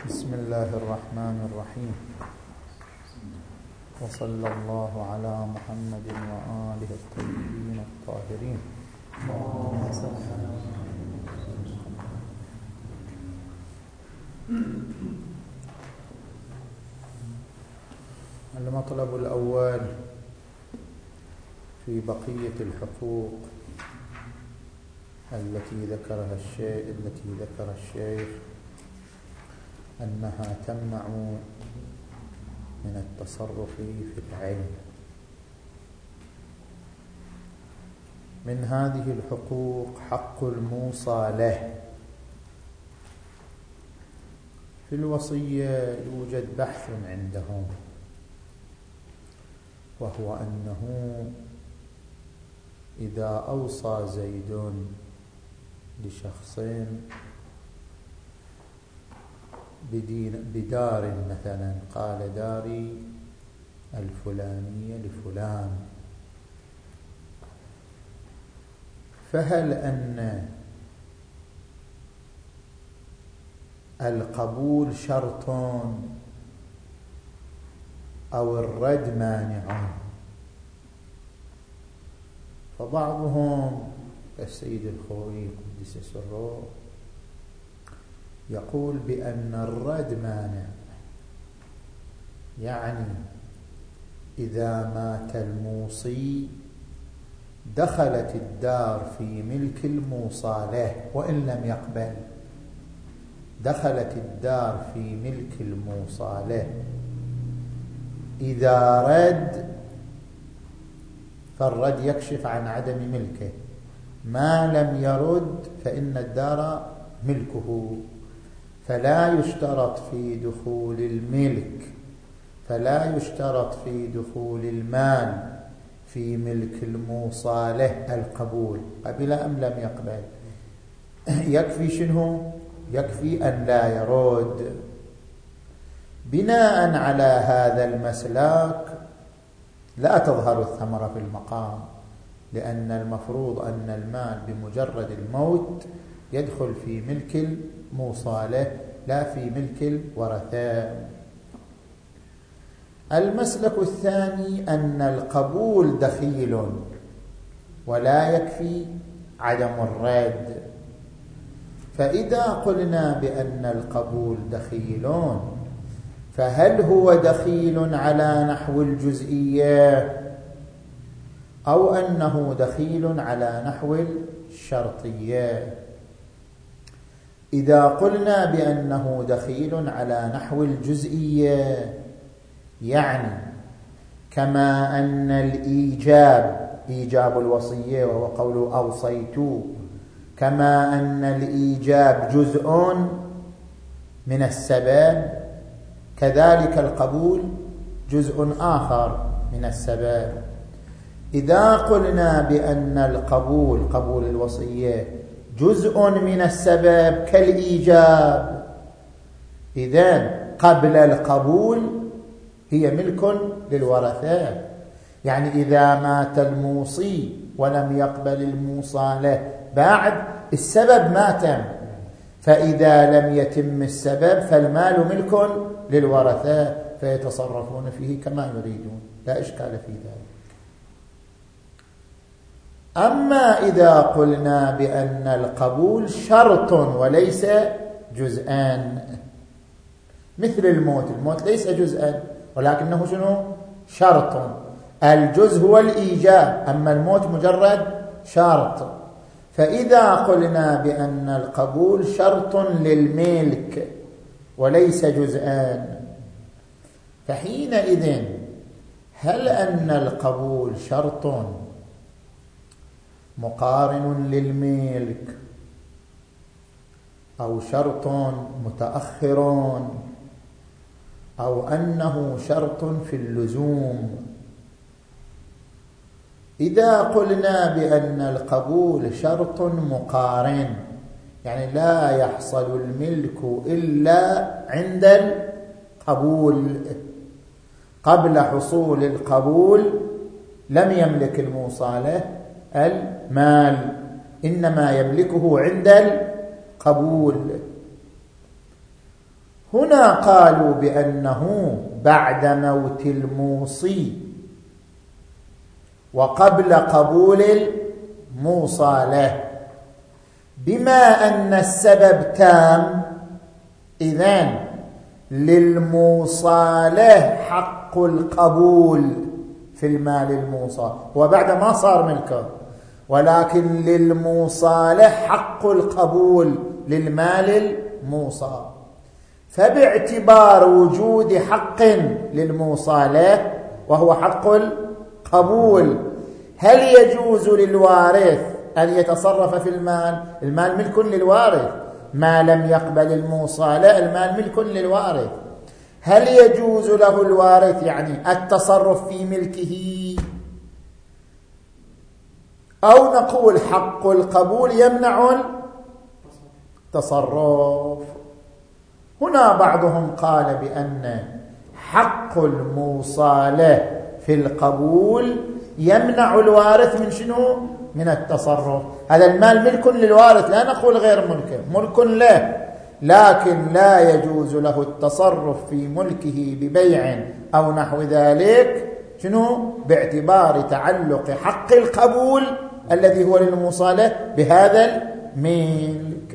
بسم الله الرحمن الرحيم، وصلى الله على محمد وآله الطيبين الطاهرين. المطلب الأول في بقية الحقوق التي ذكر الشيخ أنها تمنع من التصرف في العين. من هذه الحقوق حق الموصى له. في الوصية يوجد بحث عندهم، وهو أنه إذا أوصى زيد لشخص بدار مثلا، قال داري الفلانية لفلان، فهل أن القبول شرط أو الرد مانع؟ فبعضهم كالسيد الخوئي قدس سره يقول بأن الرد مانع، يعني إذا مات الموصي دخلت الدار في ملك الموصى له وإن لم يقبل، دخلت الدار في ملك الموصى له. إذا رد فالرد يكشف عن عدم ملكه، ما لم يرد فإن الدار ملكه، فلا يشترط في دخول المال في ملك الموصى له القبول، قبل أم لم يقبل. يكفي شنو؟ يكفي أن لا يرد. بناء على هذا المسلك لا تظهر الثمرة في المقام، لأن المفروض أن المال بمجرد الموت يدخل في ملك الموصى له لا في ملك الورثة. المسلك الثاني أن القبول دخيل ولا يكفي عدم الرد. فإذا قلنا بأن القبول دخيل، فهل هو دخيل على نحو الجزئية أو أنه دخيل على نحو الشرطية؟ إذا قلنا بأنه دخيل على نحو الجزئية، يعني كما أن إيجاب الوصية وهو قول أوصيت، كما أن الإيجاب جزء من السبب، كذلك القبول جزء آخر من السبب. إذا قلنا بأن القبول، قبول الوصية، جزء من السبب كالإيجاب، إذن قبل القبول هي ملك للورثة. يعني إذا مات الموصي ولم يقبل الموصى له بعد، السبب ما تم، فإذا لم يتم السبب فالمال ملك للورثة فيتصرفون فيه كما يريدون، لا إشكال في ذلك. أما إذا قلنا بأن القبول شرط وليس جزءان، مثل الموت ليس جزءا ولكنه شنو؟ شرط. الجزء هو الإيجاب، أما الموت مجرد شرط. فإذا قلنا بأن القبول شرط للملك وليس جزءان، فحينئذ هل أن القبول شرط مقارن للملك أو شرط متأخر أو أنه شرط في اللزوم؟ إذا قلنا بأن القبول شرط مقارن، يعني لا يحصل الملك إلا عند القبول، قبل حصول القبول لم يملك الموصى له المال، إنما يملكه عند القبول. هنا قالوا بأنه بعد موت الموصي وقبل قبول الموصى له، بما أن السبب تام، إذن للموصى له حق القبول في المال الموصى، وبعد ما صار ملكه، ولكن للموصى له حق القبول للمال الموصى. فباعتبار وجود حق للموصى له وهو حق القبول، هل يجوز للوارث أن يتصرف في المال؟ المال ملك للوارث ما لم يقبل الموصى له، المال ملك للوارث. هل يجوز له الوارث يعني التصرف في ملكه، أو نقول حق القبول يمنع التصرف؟ هنا بعضهم قال بأن حق الموصى له في القبول يمنع الوارث من شنو؟ من التصرف. هذا المال ملك للوارث، لا نقول غير ملكه، ملك له، لكن لا يجوز له التصرف في ملكه ببيع أو نحو ذلك، شنو؟ باعتبار تعلق حق القبول الذي هو للموصى له بهذا الملك.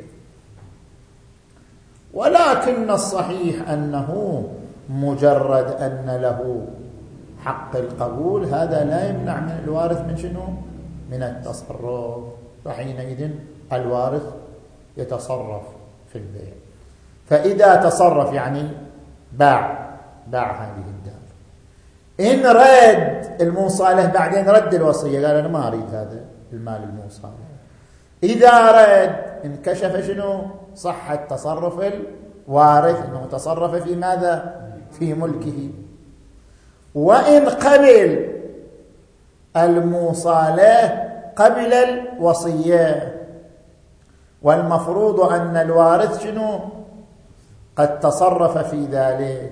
ولكن الصحيح أنه مجرد أن له حق القبول هذا لا يمنع من الوارث من شنو؟ من التصرف. فحينئذ الوارث يتصرف في البيع. فإذا تصرف يعني باع هذه الدار، إن رد الموصى له بعدين رد الوصية، قال أنا ما أريد هذا المال الموصى له، إذا رد انكشف شنو؟ صحة تصرف الوارث، أنه تصرف في ماذا؟ في ملكه. وإن قبل الموصى له قبل الوصية، والمفروض أن الوارث شنو؟ قد تصرف في ذلك،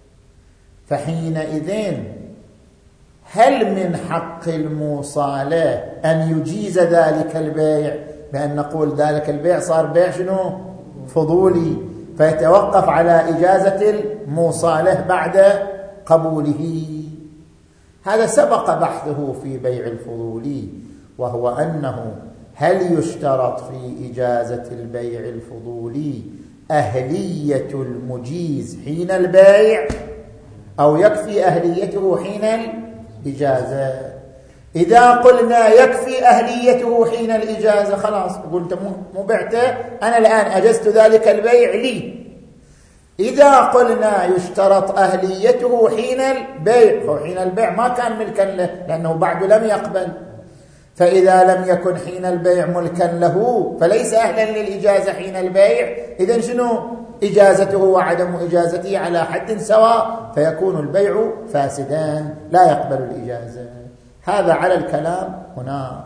فحينئذ هل من حق الموصى له أن يجيز ذلك البيع، بأن نقول ذلك البيع صار بيع شنو؟ فضولي، فيتوقف على إجازة الموصى له بعد قبوله؟ هذا سبق بحثه في بيع الفضولي، وهو أنه هل يشترط في إجازة البيع الفضولي أهلية المجيز حين البيع، أو يكفي أهليته حين الإجازة؟ إذا قلنا يكفي أهليته حين الإجازة خلاص، قلت مو بعته، أنا الآن أجزت ذلك البيع لي. إذا قلنا يشترط أهليته حين البيع، فحين البيع ما كان ملكا له لأنه بعد لم يقبل، فإذا لم يكن حين البيع ملكا له فليس أهلا للإجازة حين البيع. إذن شنو؟ إجازته وعدم إجازته على حد سواء، فيكون البيع فاسدا لا يقبل الإجازة. هذا على الكلام هناك.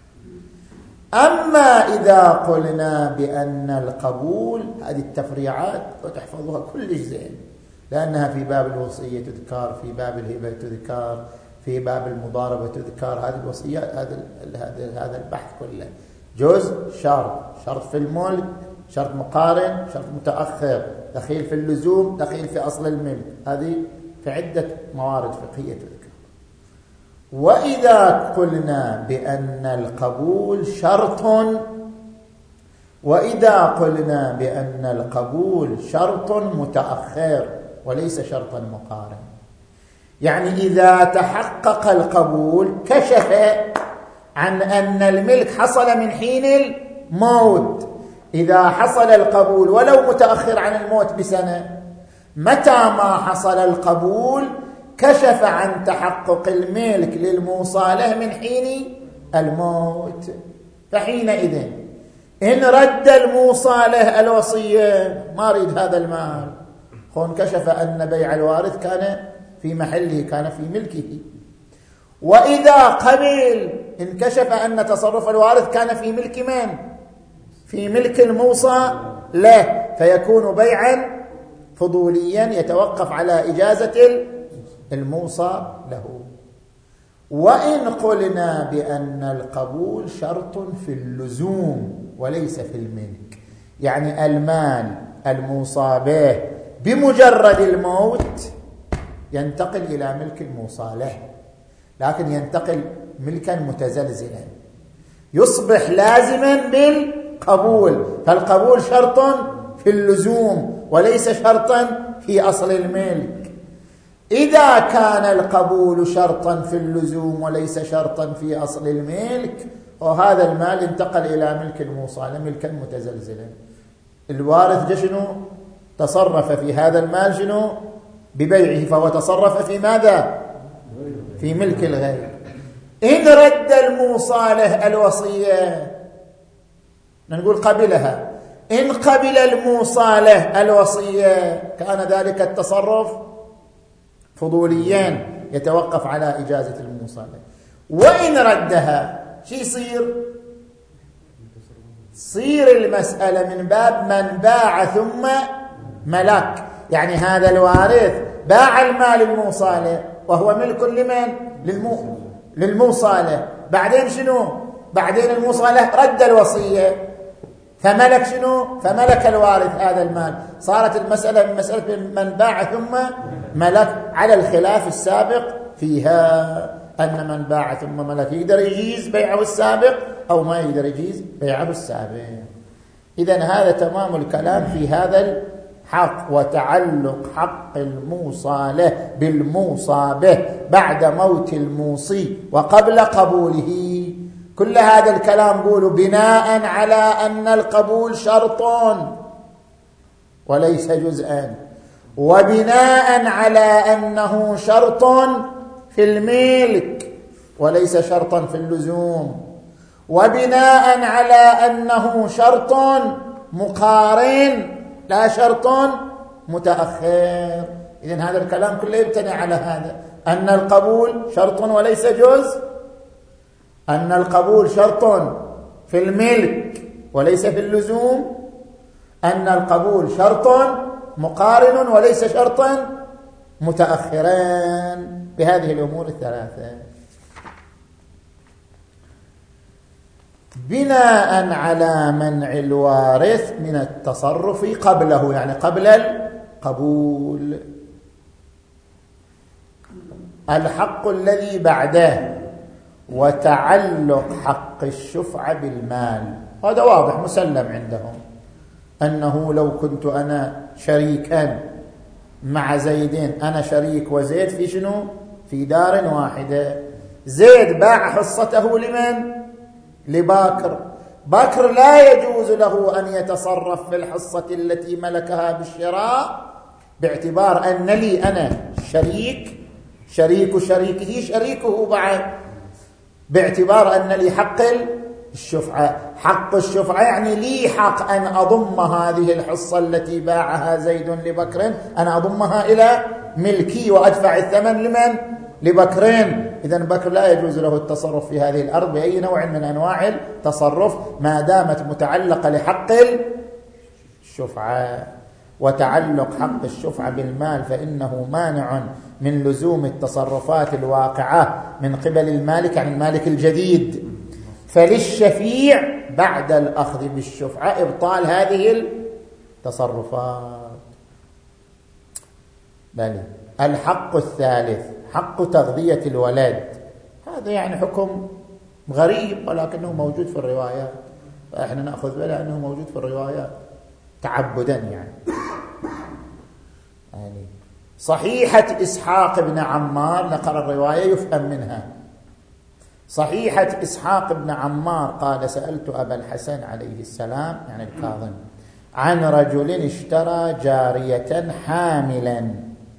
أما إذا قلنا بأن القبول، هذه التفريعات وتحفظها كل زين، لأنها في باب الوصية تذكر، في باب الهبة تذكر، في باب المضاربة تذكر. هذه الوصيات، هذا البحث كله جزء شرط في الملك، شرط مقارن، شرط متأخر، دخيل في اللزوم، دخيل في أصل الملك، هذه في عدة موارد فقهية تذكر. وإذا قلنا بأن القبول شرط، وإذا قلنا بأن القبول شرط متأخر وليس شرطا مقارن، يعني إذا تحقق القبول كشف عن أن الملك حصل من حين الموت. إذا حصل القبول ولو متأخر عن الموت بسنة، متى ما حصل القبول كشف عن تحقق الملك للموصى له من حين الموت. فحينئذ إن رد الموصى له الوصية، ما أريد هذا المال، كشف أن بيع الوارث كان في محله، كان في ملكه. وإذا قبل انكشف أن تصرف الوارث كان في ملك من؟ في ملك الموصى له، فيكون بيعا فضوليا يتوقف على إجازة الموصى له. وإن قلنا بأن القبول شرط في اللزوم وليس في الملك، يعني المال الموصى به بمجرد الموت ينتقل إلى ملك الموصى له، لكن ينتقل ملكا متزلزلا، يصبح لازما بالقبول، فالقبول شرط في اللزوم وليس شرطا في أصل الملك. إذا كان القبول شرطا في اللزوم وليس شرطا في أصل الملك، وهذا المال انتقل إلى ملك الموصى ملكا متزلزلا. الوارث شنو؟ تصرف في هذا المال شنو؟ ببيعه، فهو تصرف في ماذا؟ في ملك الغير. إن رد الموصى له الوصية نقول قبلها، إن قبل الموصى له الوصية كان ذلك التصرف فضوليا يتوقف على إجازة الموصى له. وإن ردها شو يصير؟ تصير المسألة من باب من باع ثم ملك، يعني هذا الوارث باع المال الموصى له وهو ملك لمن؟ للموصى له. بعدين شنو؟ بعدين الموصى له رد الوصية فملك شنو؟ فملك الوارث هذا المال. صارت المسألة من مسألة من باع ثم ملك، على الخلاف السابق فيها، أن من باع ثم ملك يقدر يجيز بيعه السابق أو ما يقدر يجيز بيعه السابق. إذن هذا تمام الكلام في هذا الحق، وتعلق حق الموصى له بالموصى به بعد موت الموصي وقبل قبوله. كل هذا الكلام قولوا بناء على أن القبول شرط وليس جزءا، وبناء على أنه شرط في الملك وليس شرطا في اللزوم، وبناء على أنه شرط مقارن لا شرط متأخر. إذن هذا الكلام كله يبتني على هذا، أن القبول شرط وليس جزء، أن القبول شرط في الملك وليس في اللزوم، أن القبول شرط مقارن وليس شرطا متأخرا، بهذه الأمور الثلاثة. بناء على منع الوارث من التصرف قبله، يعني قبل القبول. الحق الذي بعده وتعلق حق الشفعة بالمال، هذا واضح مسلم عندهم، أنه لو كنت أنا شريكا مع زيدين، أنا شريك وزيد في شنو؟ في دار واحدة، زيد باع حصته لمن؟ لباكر. باكر لا يجوز له أن يتصرف في الحصة التي ملكها بالشراء، باعتبار أن لي أنا شريك شريكه شريكه بعد، باعتبار أن لي حق الشفعة. حق الشفعة يعني لي حق أن أضم هذه الحصة التي باعها زيد لبكر، أن أضمها إلى ملكي وأدفع الثمن لمن؟ لبكرين. إذن بكر لا يجوز له التصرف في هذه الأرض بأي نوع من أنواع التصرف ما دامت متعلقة لحق الشفعة. وتعلق حق الشفعة بالمال فإنه مانع من لزوم التصرفات الواقعة من قبل المالك عن المالك الجديد، فللشفيع بعد الأخذ بالشفعة إبطال هذه التصرفات. بل الحق الثالث حق تغذية الولد، هذا يعني حكم غريب ولكنه موجود في الروايات، فإحنا نأخذ بلا أنه موجود في الروايات تعبدا. يعني صحيحة إسحاق بن عمار نقل الرواية يفهم منها، صحيحة إسحاق بن عمار قال سألت أبا الحسن عليه السلام يعني الكاظم عن رجل اشترى جارية حاملا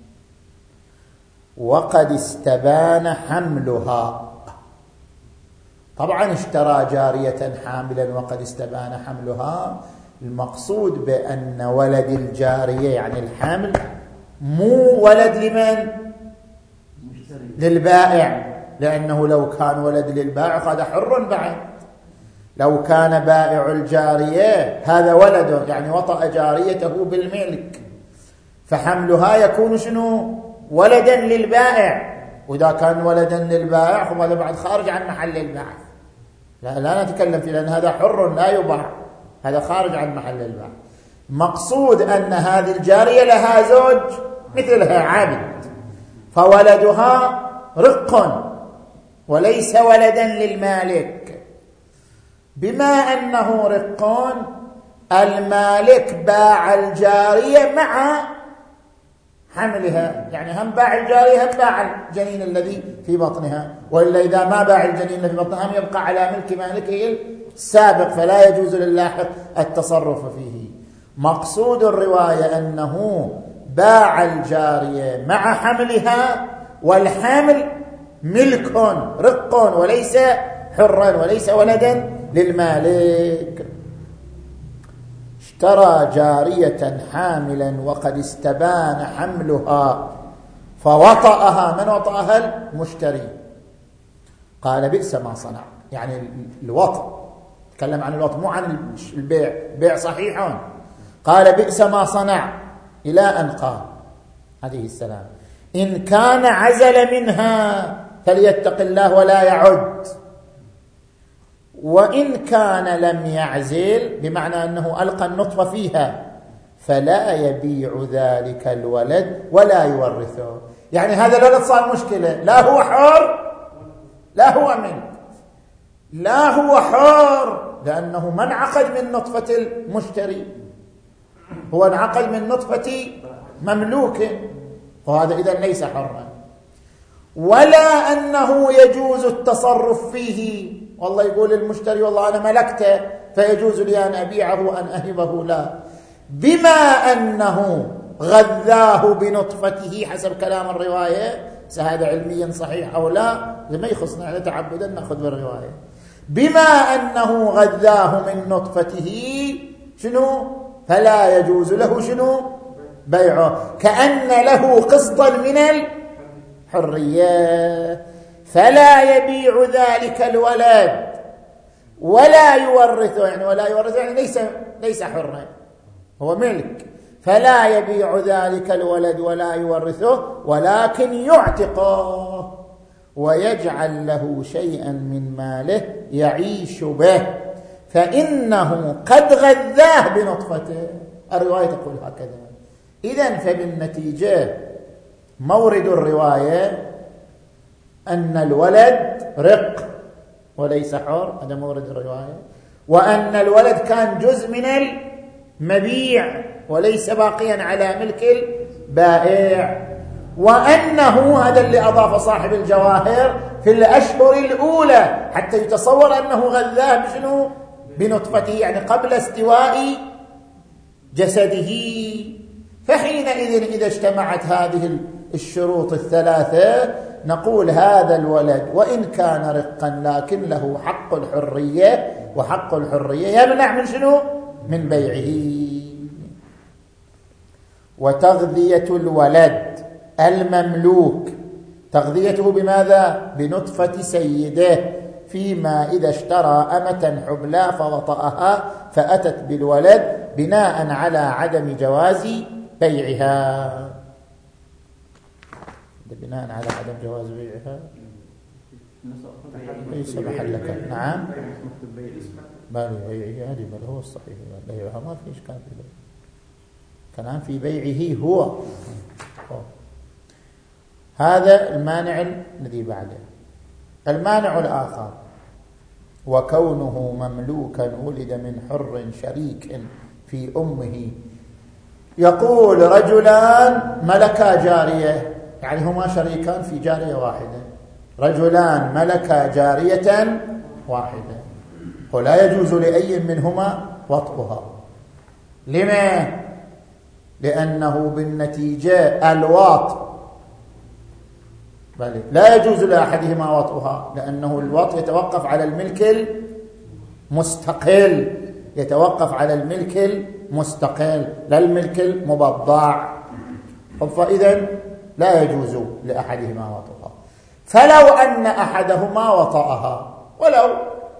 وقد استبان حملها. طبعا اشترى جارية حاملا وقد استبان حملها، المقصود بأن ولد الجارية يعني الحمل مو ولد لمن؟ للبائع، لأنه لو كان ولد للبائع هذا حر بعد. لو كان بائع الجارية هذا ولده يعني وطأ جاريته بالملك، فحملها يكون شنو؟ ولدا للبائع. وإذا كان ولدا للبائع فهذا بعد خارج عن محل البعث، لا نتكلم فيه، لأن هذا حر لا يباع، هذا خارج عن محل البعث. مقصود أن هذه الجارية لها زوج مثلها عبد، فولدها رق وليس ولدا للمالك. بما أنه رق، المالك باع الجارية مع حملها، يعني هم باع الجارية هم باع الجنين الذي في بطنها، وإلا إذا ما باع الجنين الذي في بطنها هم يبقى على ملك مالكه السابق، فلا يجوز للاحق التصرف فيه. مقصود الرواية أنه باع الجارية مع حملها، والحمل ملك رق وليس حرا وليس ولدا للمالك. اشترى جارية حاملا وقد استبان حملها فوطأها. من وطأها؟ المشتري. قال بئس ما صنع، يعني الوطأ، تكلم عن الوطأ مو عن البيع، بيع صحيح. قال بئس ما صنع، إلى أن قال عليه السلام إن كان عزل منها فليتق الله ولا يعد، وإن كان لم يعزل بمعنى أنه ألقى النطفة فيها فلا يبيع ذلك الولد ولا يورثه. يعني هذا الولد صار مشكلة، لا هو حر لا هو ملك، لا هو حر لأنه ما انعقد من نطفة المشتري، هو انعقد من نطفة مملوك، وهذا إذن ليس حرا. ولا أنه يجوز التصرف فيه، والله يقول المشتري والله أنا ملكته فيجوز لي أن أبيعه وأن أهبه، لا، بما أنه غذاه بنطفته حسب كلام الرواية، هذا علميا صحيح أو لا ما يخصنا، على تعبدا نأخذ بالرواية. بما أنه غذاه من نطفته شنو؟ فلا يجوز له شنو؟ بيعه، كأن له قسطا من الحرية، فلا يبيع ذلك الولد ولا يورثه، يعني ولا يورثه يعني ليس حرا، هو ملك، فلا يبيع ذلك الولد ولا يورثه، ولكن يعتقه ويجعل له شيئا من ماله يعيش به، فإنه قد غذاه بنطفته. الرواية تقول هكذا. إذن فبالنتيجة مورد الرواية أن الولد رق وليس حر، هذا مورد الرواية، وأن الولد كان جزء من المبيع وليس باقيا على ملك البائع، وأنه هذا اللي أضاف صاحب الجواهر في الأشهر الأولى حتى يتصور أنه غذاه بشنو؟ بنطفته، يعني قبل استواء جسده. فحينئذ إذا اجتمعت هذه الشروط الثلاثة نقول هذا الولد وإن كان رقا لكن له حق الحرية، وحق الحرية يمنع من شنو؟ من بيعه. وتغذية الولد المملوك، تغذيته بماذا؟ بنطفة سيده، فيما إذا اشترى أمة حبلى فوطأها فأتت بالولد بناء على عدم جواز بيعها. بناء على عدم جواز بيعها ليس محلك. نعم ما بيعه هذه بل هو الصحيح، بيعها ما فيش كان في بيعه، كلام في بيعه هو. هذا المانع الذي بعده. المانع الآخر وكونه مملوكا ولد من حر شريك في أمه. يقول رجلان ملكا جارية، يعني هما شريكان في جارية واحدة، رجلان ملكا جارية واحدة، ولا يجوز لأي منهما وطئها. لما؟ لأنه بالنتيجة الواط لا يجوز لأحدهما وطئها، لأنه الوط يتوقف على الملك المستقل، يتوقف على الملك المستقل لا الملك المبضع، فإذا لا يجوز لأحدهما وطئها. فلو أن أحدهما وطئها ولو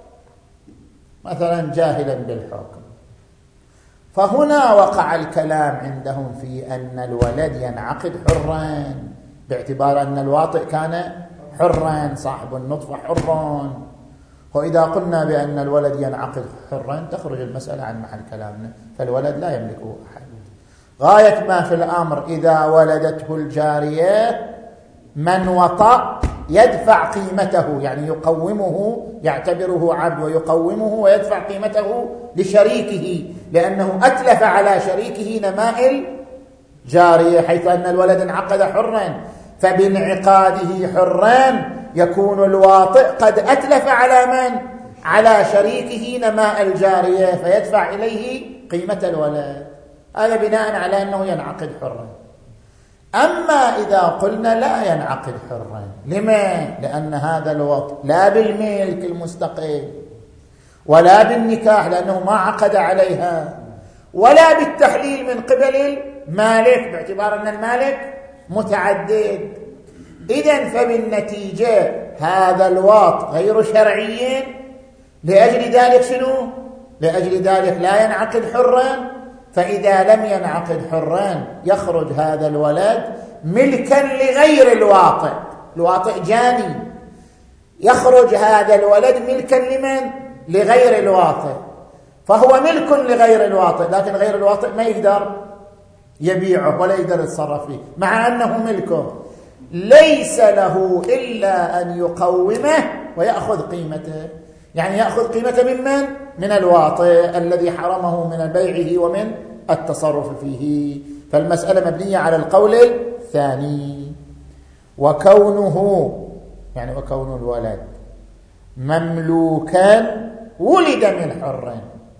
مثلا جاهلا بالحكم، فهنا وقع الكلام عندهم في أن الولد ينعقد حرا، باعتبار أن الواطئ كان حرا صاحب النطفة حر، وإذا قلنا بأن الولد ينعقد حرا تخرج المسألة عن محل كلامنا، فالولد لا يملكه أحد. غاية ما في الأمر إذا ولدته الجارية من وطأ يدفع قيمته، يعني يقومه، يعتبره عبد ويقومه ويدفع قيمته لشريكه، لأنه أتلف على شريكه نماء الجارية، حيث أن الولد انعقد حرا، فبانعقاده حرا يكون الواطئ قد أتلف على من؟ على شريكه نماء الجارية، فيدفع إليه قيمة الولد. هذا بناء على أنه ينعقد حرا. أما إذا قلنا لا ينعقد حرا، لما؟ لأن هذا الوطء لا بالملك المستقل ولا بالنكاح لأنه ما عقد عليها، ولا بالتحليل من قبل المالك باعتبار أن المالك متعدد. إذن فبالنتيجة هذا الوطء غير شرعي، لأجل ذلك شنو؟ لأجل ذلك لا ينعقد حرا. فإذا لم ينعقد حرا يخرج هذا الولد ملكا لغير الواطئ، الواطئ جاني، يخرج هذا الولد ملكا لمن؟ لغير الواطئ، فهو ملك لغير الواطئ، لكن غير الواطئ ما يقدر يبيعه ولا يقدر يتصرف فيه، مع أنه ملكه، ليس له إلا أن يقومه ويأخذ قيمته. يعني يأخذ قيمته ممن؟ من الواطئ الذي حرمه من بيعه ومن التصرف فيه. فالمسألة مبنية على القول الثاني. وكونه، يعني وكون الولد مملوكا ولد من حر،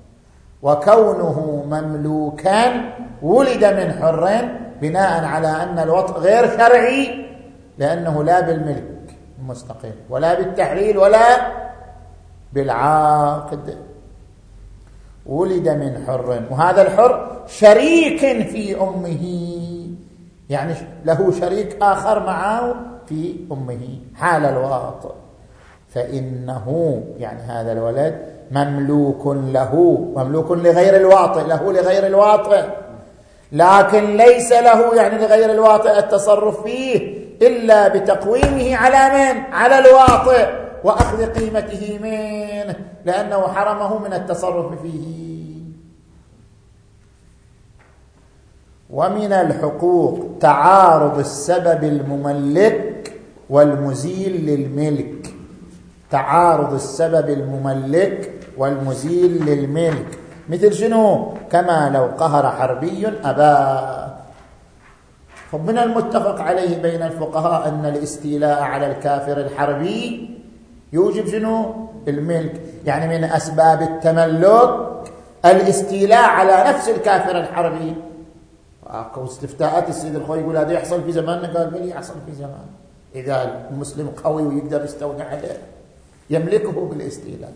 وكونه مملوكا ولد من حر بناء على أن الوطء غير شرعي، لأنه لا بالملك المستقل ولا بالتحليل ولا بالعقد. ولد من حر، وهذا الحر شريك في أمه، يعني له شريك آخر معه في أمه حال الواطئ، فإنه يعني هذا الولد مملوك له، مملوك لغير الواطئ، له لغير الواطئ، لكن ليس له يعني لغير الواطئ التصرف فيه إلا بتقويمه على من؟ على الواطئ، وأخذ قيمته منه، لأنه حرمه من التصرف فيه. ومن الحقوق تعارض السبب المملك والمزيل للملك، تعارض السبب المملك والمزيل للملك، مثل شنو؟ كما لو قهر حربي أباه. فمن المتفق عليه بين الفقهاء أن الاستيلاء على الكافر الحربي يوجب شنو؟ الملك، يعني من أسباب التملك الاستيلاء على نفس الكافر الحربي. واستفتاءات السيد الخوي يقول هذا يحصل في زماننا، قال بلي يحصل في زمان، إذا المسلم قوي ويقدر يستولي عليه يملكه بالاستيلاء.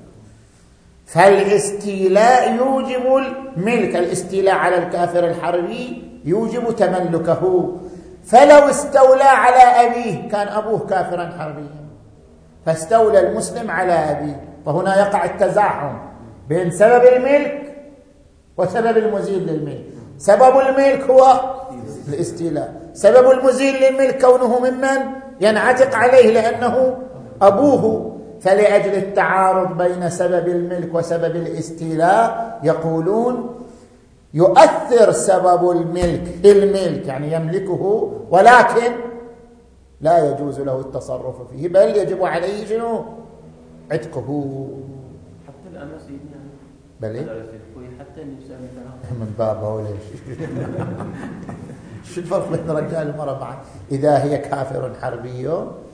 فالاستيلاء يوجب الملك، الاستيلاء على الكافر الحربي يوجب تملكه. فلو استولى على أبيه، كان أبوه كافرا حربيا فاستولى المسلم على أبيه، فهنا يقع التزاحم بين سبب الملك وسبب المزيل للملك. سبب الملك هو الاستيلاء، سبب المزيل للملك كونه ممن ينعتق عليه لأنه أبوه. فلأجل التعارض بين سبب الملك وسبب الاستيلاء يقولون يؤثر سبب الملك الملك، يعني يملكه، ولكن لا يجوز له التصرف فيه، بل يجب عليه شنو؟ عتقه. حتى الآن سيدنا بلي حتى النساء من بابه وليش شو الفرق بين الرجال والمرأة معا؟ إذا هي كافر حربي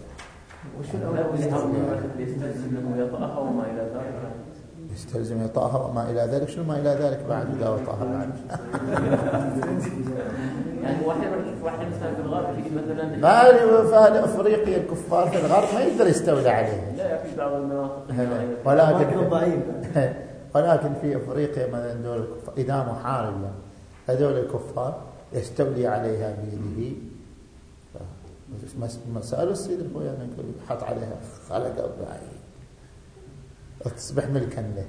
يستلزم انه يطأها وما الى ذلك، يستلزم يطأها وما الى ذلك. شنو ما الى ذلك بعد اذا وطأها بعد؟ يعني واحد مثلا في الغرب يجي مثلا ما في افريقيا الكفار في الغرب ما يقدر يستولى عليها، لا في بعض المناطق ولكن في افريقيا مثلا دول الكفار اذا محارب هذول الكفار يستولي عليها بيده. مسألة السيد الخوي يعني حط عليها خلق تصبح ملكا له.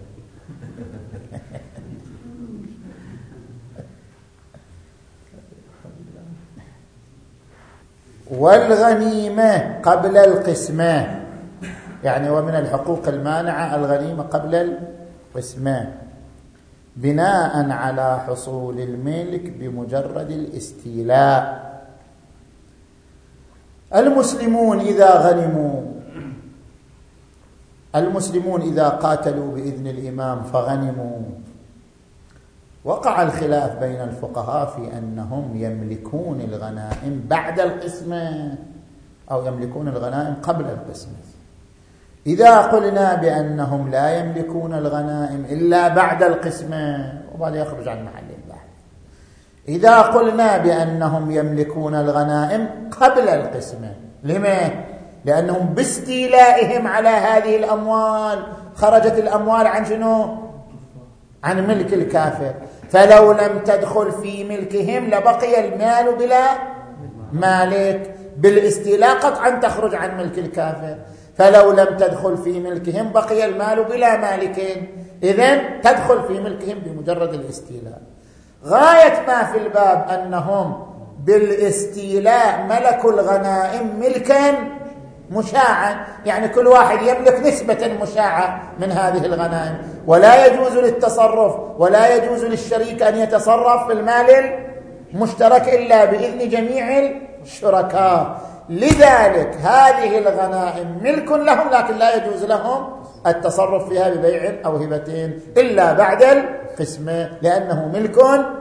والغنيمة قبل القسمة يعني ومن الحقوق المانعة الغنيمة قبل القسمة بناء على حصول الملك بمجرد الاستيلاء. المسلمون إذا قاتلوا بإذن الإمام فغنموا، وقع الخلاف بين الفقهاء في أنهم يملكون الغنائم بعد القسمة أو يملكون الغنائم قبل القسمة. إذا قلنا بأنهم لا يملكون الغنائم إلا بعد القسمة وبعد يخرج عن محل البحث. إذا قلنا بأنهم يملكون الغنائم قبل القسمة، لما؟ لأنهم باستيلائهم على هذه الأموال خرجت الأموال عن شنو؟ عن ملك الكافر، فلو لم تدخل في ملكهم لبقي المال بلا مالك. بالاستيلاء قطعا تخرج عن ملك الكافر، فلو لم تدخل في ملكهم بقي المال بلا مالك، إذن تدخل في ملكهم بمجرد الاستيلاء. غاية ما في الباب أنهم بالاستيلاء ملكوا الغنائم ملكا مشاعا، يعني كل واحد يملك نسبة مشاعة من هذه الغنائم، ولا يجوز للتصرف ولا يجوز للشريك أن يتصرف في المال المشترك إلا بإذن جميع الشركاء. لذلك هذه الغنائم ملك لهم، لكن لا يجوز لهم التصرف فيها ببيع أو هبة إلا بعد القسمة، لأنه ملك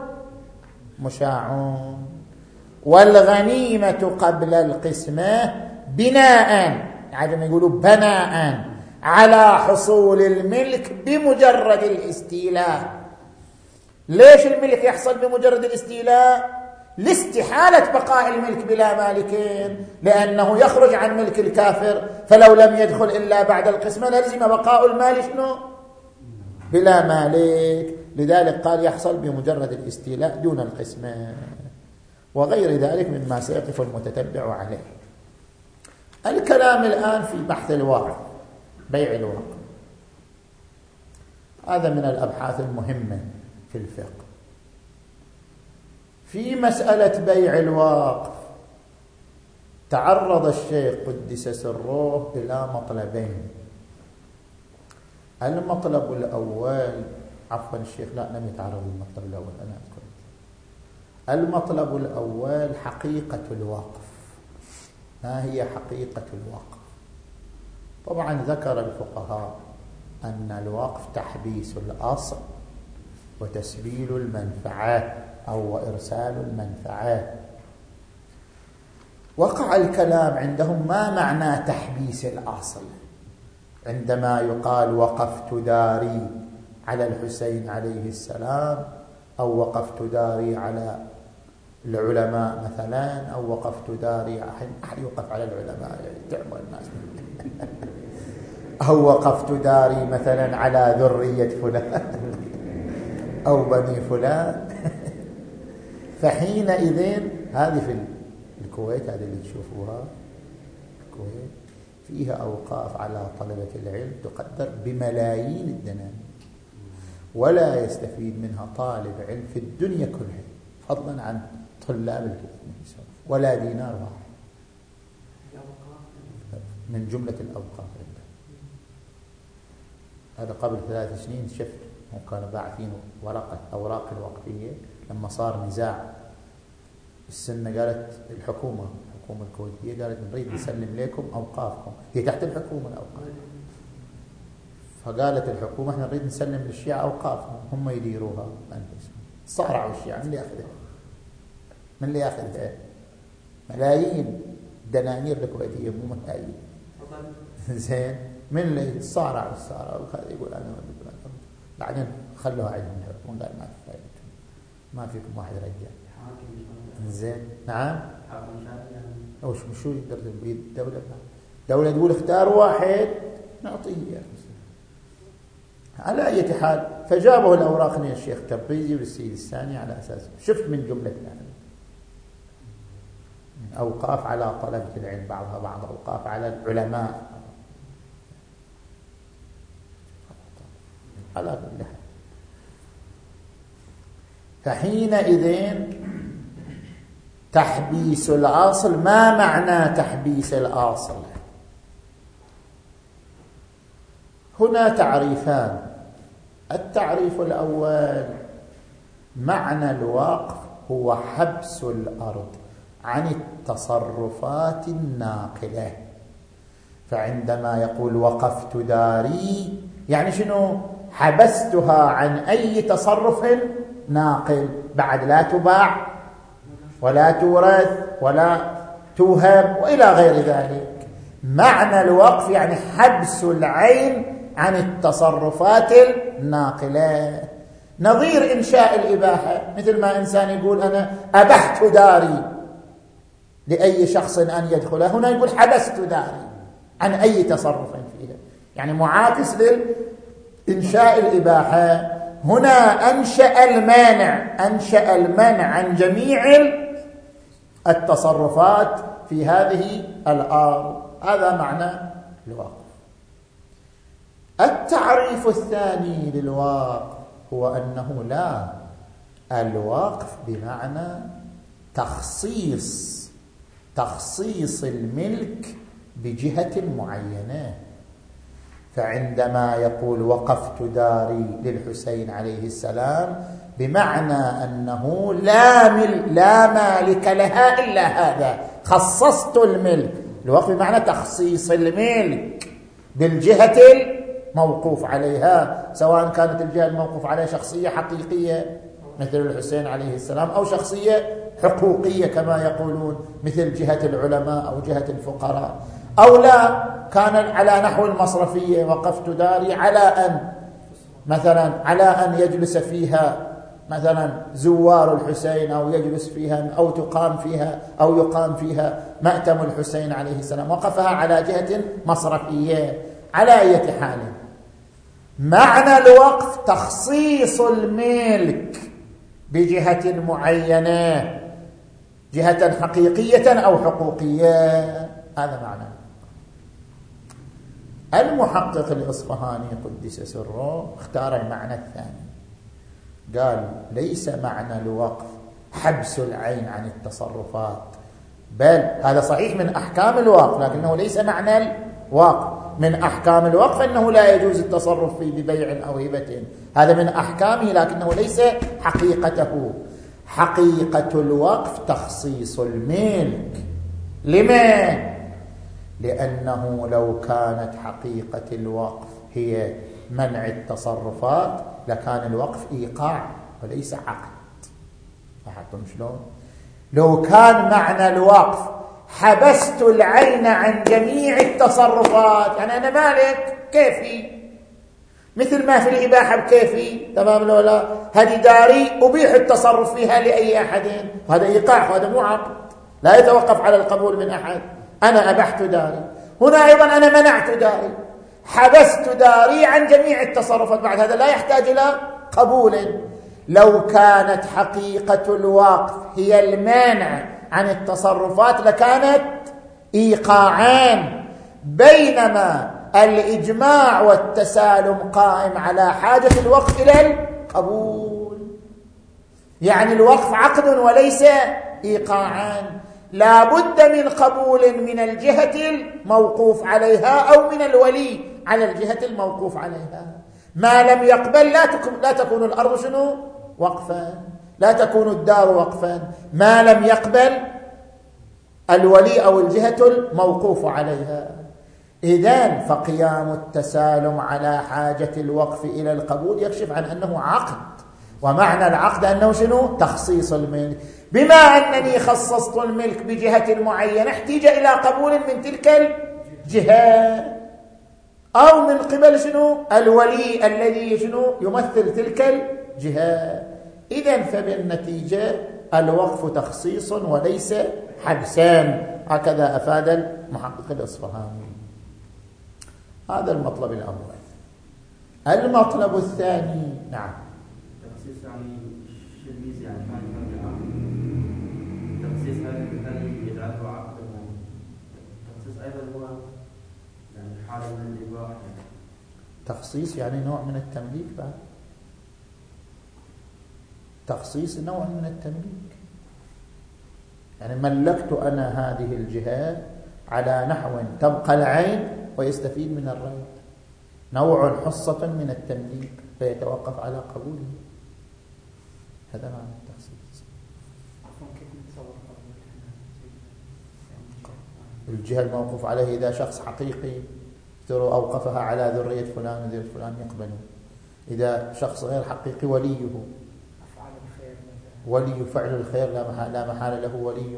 مشاع. والغنيمة قبل القسمة بناء، عادة يقولوا بناء على حصول الملك بمجرد الاستيلاء. ليش الملك يحصل بمجرد الاستيلاء؟ لاستحالة بقاء الملك بلا مالكين، لأنه يخرج عن ملك الكافر، فلو لم يدخل إلا بعد القسمة لازم بقاء المال شنو؟ بلا مالك. لذلك قال يحصل بمجرد الاستيلاء دون القسمة، وغير ذلك مما سيقف المتتبع عليه. الكلام الآن في بحث الواقع، بيع الواقع. هذا من الأبحاث المهمة في الفقه. في مسألة بيع الواقف تعرض الشيخ قدس سره إلى مطلبين. المطلب الأول، عفوا الشيخ لا لم يتعرض للمطلب الأول، أنا أذكر. المطلب الأول حقيقة الواقف. ما هي حقيقة الواقف؟ طبعا ذكر الفقهاء أن الوقف تحبيس الأصل وتسبيل المنفعة أو إرسال المنفعة. وقع الكلام عندهم ما معنى تحبيس الأصل. عندما يقال وقفت داري على الحسين عليه السلام، أو وقفت داري على العلماء مثلا، أو وقفت داري، أحد يوقف على العلماء تعمل الناس أو وقفت داري مثلا على ذرية فلان أو بني فلان. فحينئذ هذه في الكويت، هذه اللي تشوفوها الكويت فيها أوقاف على طلبة العلم تقدر بملايين الدنانير، ولا يستفيد منها طالب علم في الدنيا كلها، فضلا عن طلاب الكتب، ولا دينار واحد من جملة الأوقاف. هذا قبل 3 سنين شفت، وكانوا باعثين أوراق الوقفية لما صار نزاع. السنة قالت الحكومة الكويتية قالت نريد نسلم لكم أوقافكم، هي تحت الحكومة الأوقاف، فقالت الحكومة احنا نريد نسلم للشيعة أوقافهم، هم يديروها. صارعوا الشيعة، من اللي ياخذها؟ ملايين دنانير الكويتية، مو ملايين. زين، من اللي صارعوا وهذا يقول أنا بعدين خلوها عندهم الحكومة، قال ما في فائدة، ما فيكم واحد رجال. زين، نعم. شو يقدر الدولة؟ دولة تقول اختار واحد نعطيه. على أي حال، فجابه الأوراق للشيخ تبريزي والسيد الثاني على أساس شفت من جملة يعني أوقاف على طلبة العلم، بعضها بعض أوقاف على العلماء، على كل حال. فحينئذ تحبيس الأصل، ما معنى تحبيس الأصل؟ هنا تعريفان. التعريف الأول: معنى الوقف هو حبس الأرض عن التصرفات الناقلة. فعندما يقول وقفت داري يعني شنو؟ حبستها عن أي تصرف ناقل، بعد لا تباع ولا تورث ولا توهب وإلى غير ذلك. معنى الوقف يعني حبس العين عن التصرفات الناقلة، نظير إنشاء الإباحة. مثل ما إنسان يقول أنا أبحت داري لأي شخص أن يدخلها، هنا يقول حبست داري عن أي تصرف فيها، يعني معاكس للإنشاء الإباحة. هنا أنشأ المانع عن جميع التصرفات في هذه الأرض. هذا معنى الوقف. التعريف الثاني للوقف هو أنه لا، الوقف بمعنى تخصيص الملك بجهة معينة. فعندما يقول وقفت داري للحسين عليه السلام بمعنى أنه لا مالك لها إلا هذا، خصصت الملك. الوقف بمعنى تخصيص الملك بالجهة الموقوف عليها، سواء كانت الجهة الموقوف عليها شخصية حقيقية مثل الحسين عليه السلام أو شخصية حقوقية كما يقولون مثل جهة العلماء أو جهة الفقراء، أو لا كان على نحو المصرفية وقفت داري على أن يجلس فيها مثلا زوار الحسين، أو يجلس فيها أو تقام فيها أو يقام فيها مأتم الحسين عليه السلام، وقفها على جهة مصرفية. على أي حال، معنى الوقف تخصيص الملك بجهة معينة، جهة حقيقية أو حقوقية، هذا معنى. المحقق الإصفهاني قدس سره اختار المعنى الثاني، قال ليس معنى الوقف حبس العين عن التصرفات، بل هذا صحيح من أحكام الوقف، لكنه ليس معنى الوقف. من أحكام الوقف أنه لا يجوز التصرف فيه ببيع أو هبة، هذا من أحكامه لكنه ليس حقيقته. حقيقة الوقف تخصيص الملك. لما؟ لأنه لو كانت حقيقة الوقف هي منع التصرفات لكان الوقف إيقاع وليس عقد. لاحظتم شلون؟ لو كان معنى الوقف حبست العين عن جميع التصرفات، يعني أنا مالك كيفي، مثل ما في الإباحة بكيفي، تمام لولا هذه داري أبيح التصرف فيها لأي أحد، وهذا إيقاع وهذا مو عقد، لا يتوقف على القبول من أحد. أنا أبحت داري، هنا أيضا أنا منعت داري، حبست داري عن جميع التصرفات، بعد هذا لا يحتاج إلى قبول. لو كانت حقيقة الوقف هي المانع عن التصرفات لكانت إيقاعان، بينما الإجماع والتسالم قائم على حاجة الوقف إلى القبول، يعني الوقف عقد وليس إيقاعان. لا بد من قبول من الجهة الموقوف عليها أو من الولي على الجهة الموقوف عليها. ما لم يقبل لا تكون الأرض شنو؟ وقفا، لا تكون الدار وقفا، ما لم يقبل الولي أو الجهة الموقوف عليها. إذن فقيام التسالم على حاجة الوقف إلى القبول يكشف عن أنه عقد، ومعنى العقد أنه شنو؟ تخصيص الملك. بما أنني خصصت الملك بجهة معينة احتاج إلى قبول من تلك الجهة أو من قبل شنو؟ الولي الذي شنو؟ يمثل تلك الجهة. إذن فبالنتيجة الوقف تخصيص وليس حبسان، هكذا أفاد المحقق الإصفهاني. هذا المطلب الأول. المطلب الثاني، نعم، تخصيص يعني شبيز، يعني ما يكون تخصيص هل يجعله عقد؟ تخصيص أيضا هو يعني حال من الإباحة. تخصيص يعني نوع من التمليك، بعد تخصيص نوع من التمليك، يعني ملكت أنا هذه الجهة على نحو تبقى العين ويستفيد من الريب. نوع حصة من التمليك فيتوقف على قبوله. هذا معنى التخصيص. الجهة الموقوف عليه إذا شخص حقيقي أوقفها على ذرية فلان وذرية فلان يقبلون. إذا شخص غير حقيقي وليه، ولي فعل الخير لا محال له ولي،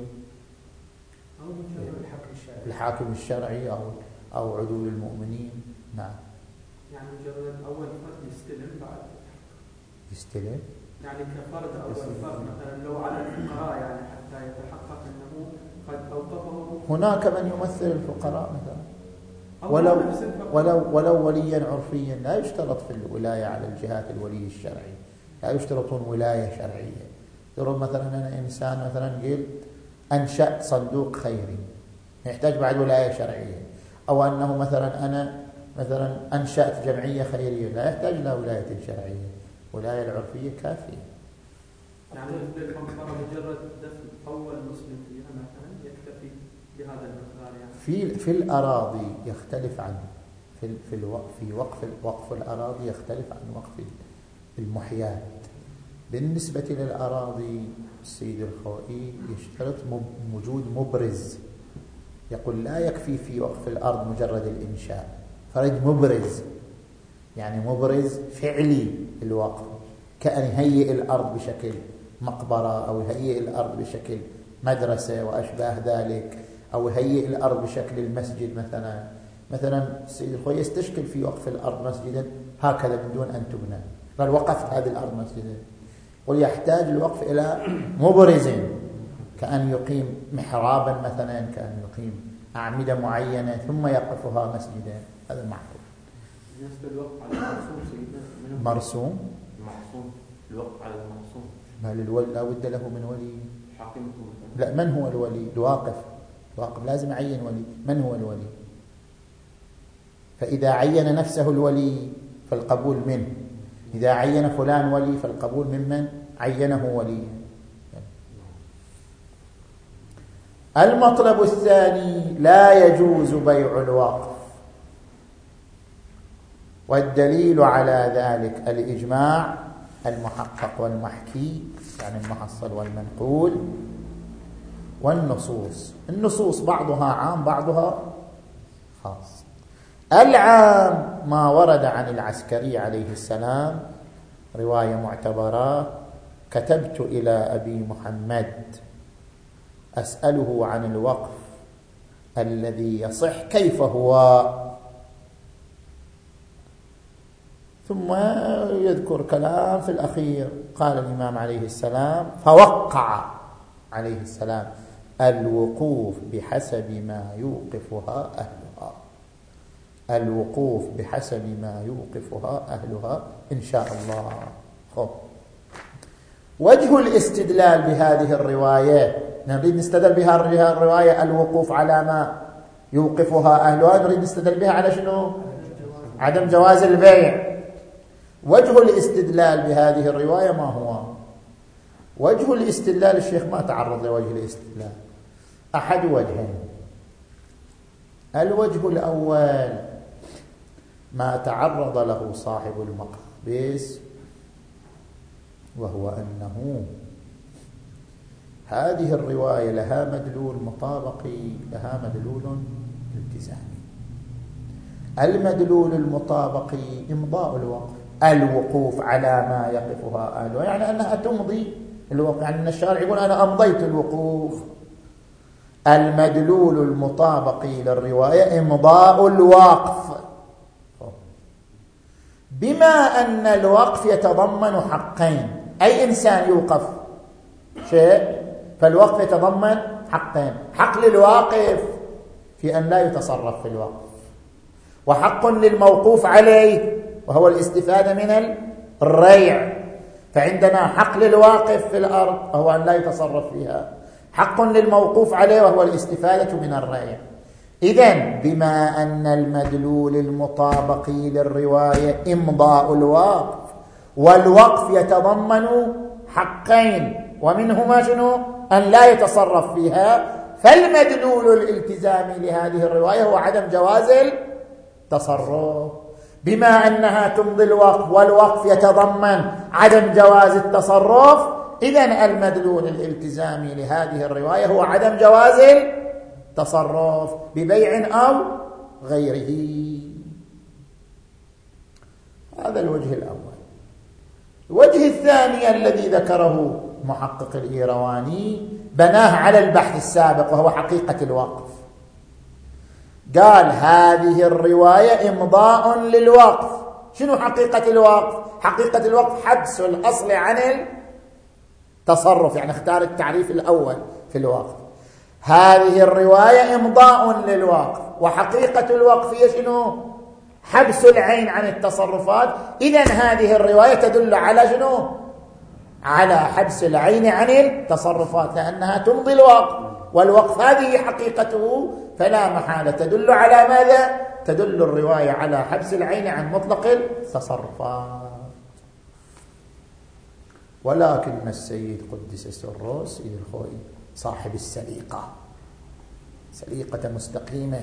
الحاكم الشرعي أو عدول المؤمنين. نعم. يعني مجرد أول فرد يستلم بعد يستلم يعني كفرد أول فرد مثلا لو على الفقراء يعني حتى يتحقق أنه قد أوقفه. هناك من يمثل الفقراء مثلا ولو وليا عرفيا، لا يشترط في الولاية على الجهات الولي الشرعي، لا يشترطون ولاية شرعية. يقول مثلا أنا إنسان مثلا قلت أنشأت صندوق خيري يحتاج بعد ولاية شرعية، أو أنه مثلا أنا مثلا أنشأت جمعية خيرية لا يحتاج إلى ولاية شرعية، ولاية العرفية كافية. يعني للمنطقة مجرد دفن أول مسلم فيها مثلا يكتفي بهذا المقدار يعني. في الأراضي يختلف عن في وقف الأراضي يختلف عن وقف المحيات. بالنسبة للأراضي السيد الخوئي يشترط وجود مبرز، يقول لا يكفي في وقف الأرض مجرد الإنشاء، فرد مبرز يعني مبرز فعلي الوقف، كأن يهيئ الأرض بشكل مقبرة أو يهيئ الأرض بشكل مدرسة وأشباه ذلك، أو يهيئ الأرض بشكل المسجد مثلا السيد الخوئي يستشكل في وقف الأرض مسجدا هكذا من دون أن تبنى، قال وقفت هذه الأرض مسجدا، ويحتاج الوقف إلى مبرز كأن يقيم محرابا مثلا، كأن يقيم أعمدة معينة ثم يقفها مسجدا. هذا المعقول. بالنسبة للوقف على المرسوم سيدنا مرسوم المحصوم، الوقف على المحصوم ما للولي لا بد له من ولي. حاكمته لا، من هو الولي؟ الواقف لازم يعين ولي. من هو الولي؟ فإذا عين نفسه الولي فالقبول منه، إذا عين فلان ولي فالقبول ممن عينه وليا. المطلب الثاني لا يجوز بيع الوقف، والدليل على ذلك الإجماع المحقق والمحكي يعني المحصل والمنقول، والنصوص. النصوص بعضها عام بعضها خاص. العام ما ورد عن العسكري عليه السلام رواية معتبرة: كتبت إلى أبي محمد أسأله عن الوقف الذي يصح كيف هو، ثم يذكر كلام في الأخير. قال الإمام عليه السلام فوقع عليه السلام: الوقوف بحسب ما يوقفها أهلها، الوقوف بحسب ما يوقفها أهلها إن شاء الله. وجه الاستدلال بهذه الرواية، نريد نستدل بها الرواية الوقوف على ما يوقفها أهلها، نريد نستدل بها على شنو؟ عدم جواز البيع. وجه الاستدلال بهذه الرواية ما هو؟ وجه الاستدلال الشيخ ما تعرض لوجه الاستدلال، أحد وجهين. الوجه الأول ما تعرض له صاحب المقابس، وهو أنه هذه الرواية لها مدلول مطابقي، لها مدلول التزامي. المدلول المطابقي إمضاء الوقف، الوقوف على ما يقفها أهلها، يعني أنها تمضي الوقف، يعني أن الشارع يقول أنا أمضيت الوقوف. المدلول المطابقي للرواية إمضاء الوقف، بما أن الوقف يتضمن حقين، أي إنسان يوقف شيء فالوقف يتضمن حقين: حق للواقف في أن لا يتصرف في الوقف، وحق للموقوف عليه وهو الاستفادة من الريع. فعندنا حق للواقف في الأرض وهو أن لا يتصرف فيها، حق للموقوف عليه وهو الاستفادة من الريع. إذن بما أن المدلول المطابقي للرواية إمضاء الوقف، والوقف يتضمن حقين ومنهما شنو؟ أن لا يتصرف فيها، فالمدلول الالتزامي لهذه الرواية هو عدم جواز التصرف. بما أنها تمضي الوقف والوقف يتضمن عدم جواز التصرف، إذن المدلول الالتزامي لهذه الرواية هو عدم جواز التصرف ببيع أو غيره. هذا الوجه الأول. الوجه الثاني الذي ذكره محقق الإيرواني بناه على البحث السابق، وهو حقيقة الوقف. قال هذه الرواية إمضاء للوقف. شنو حقيقة الوقف؟ حقيقة الوقف حبس الأصل عن التصرف، يعني اختار التعريف الأول في الوقف. هذه الرواية إمضاء للوقف، وحقيقة الوقف هي شنو؟ حبس العين عن التصرفات. إذن هذه الرواية تدل على شنو؟ على حبس العين عن التصرفات، لأنها تمضي الوقف، والوقف هذه حقيقته، فلا محالة تدل على ماذا؟ تدل الرواية على حبس العين عن مطلق التصرفات. ولكن السيد قدس سره سيد الخوئي صاحب السليقة، سليقة مستقيمة،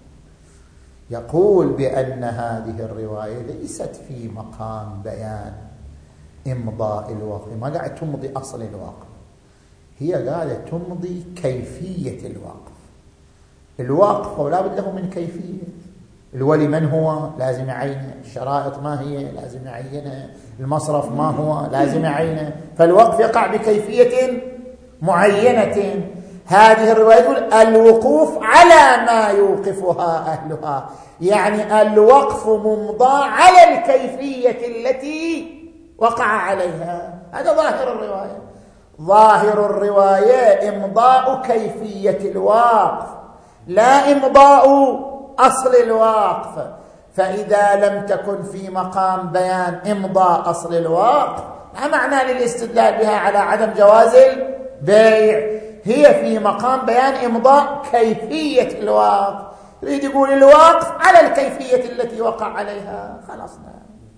يقول بأن هذه الرواية ليست في مقام بيان إمضاء الوقف، ما قاعد تمضي أصل الوقف، هي قاعدة تمضي كيفية الوقف. الوقف ولا بد له من كيفية. الولي من هو؟ لازم يعينه. الشرائط ما هي؟ لازم يعينه. المصرف ما هو؟ لازم يعينه. فالوقف يقع بكيفية معينة. هذه الرواية تقول الوقوف على ما يوقفها أهلها، يعني الوقف ممضى على الكيفية التي وقع عليها. هذا ظاهر الرواية. ظاهر الرواية إمضاء كيفية الوقف، لا إمضاء أصل الوقف. فإذا لم تكن في مقام بيان إمضاء أصل الوقف، ما معنى للاستدلال بها على عدم جواز البيع؟ هي في مقام بيان إمضاء كيفية الوقف. يريد يقول الوقف على الكيفية التي وقع عليها. خلصنا.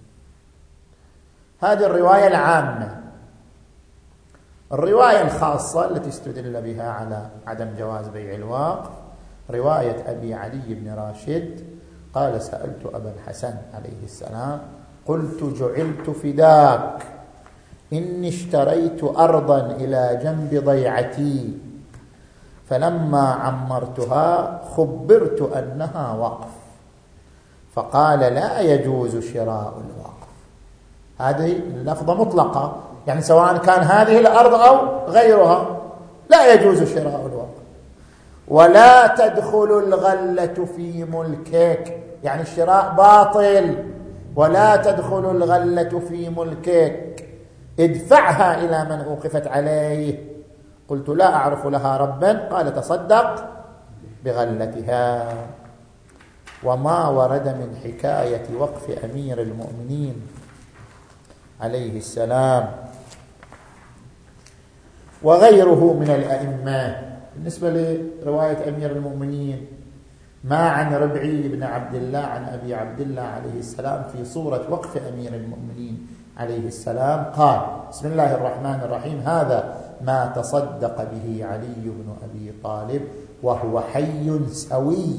هذه الرواية العامة. الرواية الخاصة التي استدل بها على عدم جواز بيع الوقف رواية أبي علي بن راشد قال سألت أبا الحسن عليه السلام قلت جعلت فداك إني اشتريت أرضا إلى جنب ضيعتي، فلما عمرتها خبرت أنها وقف، فقال لا يجوز شراء الوقف. هذه اللفظة مطلقة، يعني سواء كان هذه الأرض أو غيرها لا يجوز شراء الوقف. ولا تدخل الغلة في ملكك، يعني الشراء باطل. ولا تدخل الغلة في ملكك، ادفعها إلى من أوقفت عليه. قلت لا أعرف لها ربا، قال تصدق بغلتها. وما ورد من حكاية وقف أمير المؤمنين عليه السلام وغيره من الأئمة بالنسبة لرواية أمير المؤمنين، ما عن ربعي بن عبد الله عن أبي عبد الله عليه السلام في صورة وقف أمير المؤمنين عليه السلام قال بسم الله الرحمن الرحيم هذا ما تصدق به علي بن أبي طالب وهو حي سوي،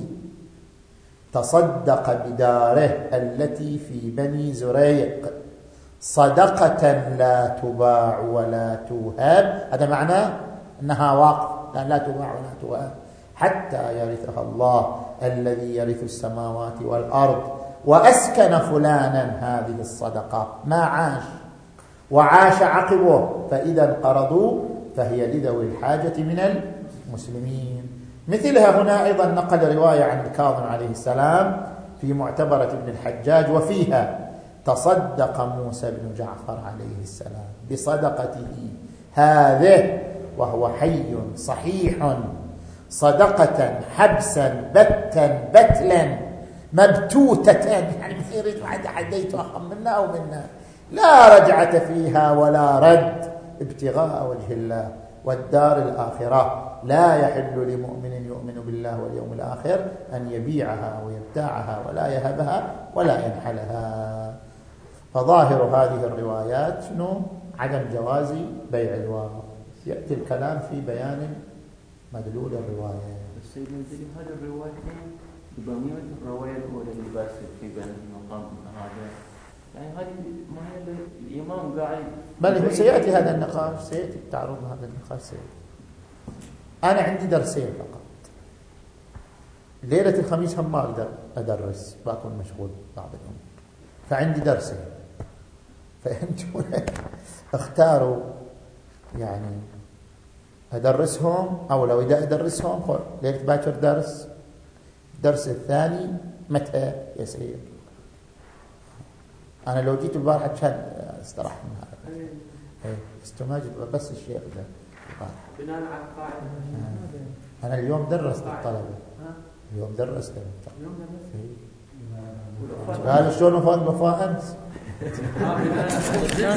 تصدق بداره التي في بني زريق صدقة لا تباع ولا توهب. هذا معناه أنها وقف، لا تباع ولا توهب حتى يرثها الله الذي يرث السماوات والأرض، وأسكن فلانا هذه الصدقة ما عاش وعاش عقبه، فإذا انقرضوا فهي لذوي الحاجة من المسلمين. مثلها هنا أيضا نقل رواية عن الكاظم عليه السلام في معتبرة ابن الحجاج وفيها تصدق موسى بن جعفر عليه السلام بصدقته هذه وهو حي صحيح صدقة حبسا بتا بتلا مبتوتة، يعني ما يريد حديت أخم منا أو منا، لا رجعة فيها ولا رد، ابتغاء وجه الله والدار الآخرة. لا يحل لمؤمن يؤمن بالله واليوم الآخر أن يبيعها ويبتاعها ولا يهبها ولا ينحلها. فظاهر هذه الروايات شنو؟ عدم جواز بيع الوقف. يأتي الكلام في بيان مدلول الرواية. السيد المنزلي هذه الروايتين ضمير الرواية الأولى اللي باسل في بيان المقام هذا يعني هذه ما هي الإمام قاعد بل سيأتي هذا النقاش، سيأتي تعرض هذا النقاش سيأتي. أنا عندي درسين فقط، ليلة الخميس هم ما أقدر أدرس، بكون مشغول بعض الأمور، فعندي درسين، فأنتم اختاروا يعني أدرسهم، أو لو إذا أدرسهم ليلة باكر درس، الدرس الثاني متى يسير. أنا لو جيت البارحة كان استرحت من هذا. استماجد بس الشيخ ده بناء على القاعدة. أنا اليوم درست الطلبة، اليوم درست قالوا شلون ما فهمت